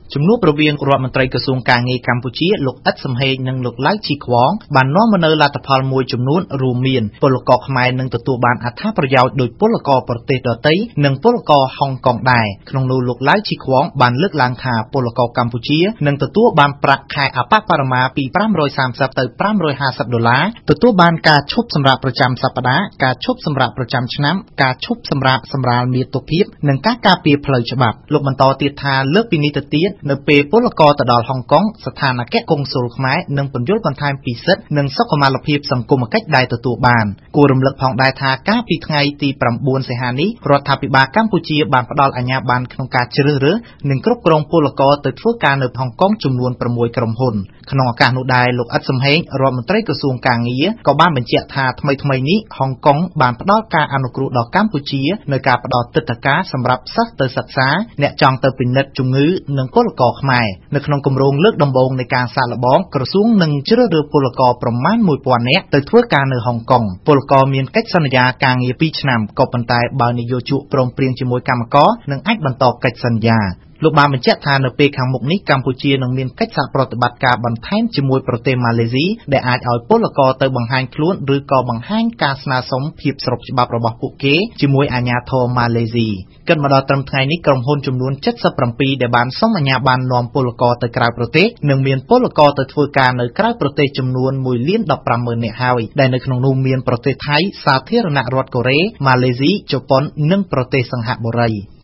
ជំនួបរវាងរដ្ឋមន្ត្រីក្រសួងការងារកម្ពុជាលោកអ៊ិតសំហេងនិងលោកឡៅជីខ្វងបាននាំមកនូវលទ្ធផលមួយចំនួនរួមមានពលករខ្មែរនឹងទទួលបានអត្ថប្រយោជន៍ដោយពលករប្រទេសដទៃនិងពលករហុងកុងដែរក្នុងនោះលោកឡៅជីខ្វងបានលើកឡើងថាពលករកម្ពុជានឹងទទួលបានប្រាក់ខែអបបរមាពី530ទៅ$550ទទួលបានការឈប់សម្រាកប្រចាំសប្តាហ៍ការឈប់សម្រាកប្រចាំឆ្នាំការឈប់សម្រាកសម្រាលមាតុភាពនិងការការពារផ្លូវច្បាប់លោកបន្តទៀតថាលើកពីនេះទៅទៀតនៅពេលពលករទៅដល់ហុងកុងស្ថានអគ្គកុងស៊ុលខ្មែរនឹងពន្យល់បន្ថែមពីសិទ្ធិនិងសុខុមាលភាពសង្គមគិច្ចដែលទទួលបានគួររំលឹកផងដែរថាកាលពីថ្ងៃទី9សីហានេះរដ្ឋាភិបាលកម្ពុជាបានផ្ដល់អាជ្ញាប័ណ្ណក្នុងការជ្រើសរើសនិងគ្រប់គ្រងពលករទៅធ្វើការនៅហុងកុងចំនួន6ក្រុមហ៊ុនក្នុងឱកាសនោះដែរលោកអ៊ិតសំហេងរដ្ឋមន្ត្រីក្រសួងការងារក៏បានបញ្ជាក់ថាថ្មីនេះហុងកុងបានផ្ដល់ការអនុគ្រោះដល់កម្ពុជានៅការផ្ដល់ទិដ្ឋាការសម្រាប់សិស្សទៅសិក្សាអ្នកចង់ទៅពិនិត្យជំងឺនិងពលករខ្មែរនៅក្នុងគម្រោងលើកដំបូងនៃការសាកល្បងក្រសួងនឹងជ្រើសរើសពលករប្រមាណ1000នាក់ទៅធ្វើការនៅហុងកុងពលករមានកិច្ចសន្យាការងារ2ឆ្នាំក៏ប៉ុន្តែបើនយោជកព្រមព្រៀងជាមួយកម្មករនឹងអាចបន្តកិច្ចសន្យាលោកបានបញ្ជាក់ថានៅពេលខាងមុខនេះកម្ពុជានឹងមានកិច្ចសហប្រតិបត្តិការបន្ថែមជាមួយប្រទេសម៉ាឡេស៊ីដែលអាចឲ្យពលករទៅបង្ហាញខ្លួនឬក៏បង្ហាញការស្នើសុំភាពស្របច្បាប់របស់ពួកគេជាមួយអាជ្ញាធរម៉ាឡេស៊ីគិតមកដល់ត្រឹមថ្ងៃនេះក្រុមហ៊ុនចំនួន77ដែលបានសុំអាជ្ញាប័ណ្ណនាំពលករទៅក្រៅប្រទេសនិងមានពលករទៅធ្វើការនៅក្រៅប្រទេសចំនួន1,150,000 នាក់ហើយដែលនៅក្នុងនោះមានប្រទេសថៃសាធារណរដ្ឋកូរ៉េម៉ាឡេស៊ីជប៉ុននិងប្រទេសសិង្ហបុរី